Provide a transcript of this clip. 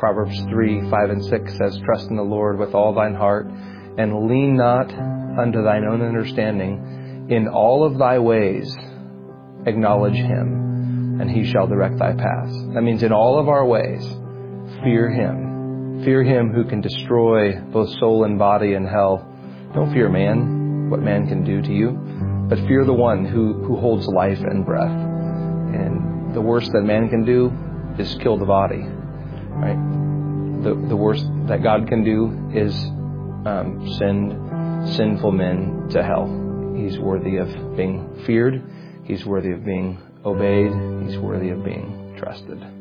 Proverbs 3, 5, and 6 says, trust in the Lord with all thine heart, and lean not unto thine own understanding. In all of thy ways acknowledge him, and he shall direct thy paths. That means in all of our ways, fear him. Fear him who can destroy both soul and body in hell. Don't fear man, what man can do to you, but fear the one who holds life and breath. And the worst that man can do is kill the body, right? The worst that God can do is send sinful men to hell. He's worthy of being feared. He's worthy of being obeyed. He's worthy of being trusted.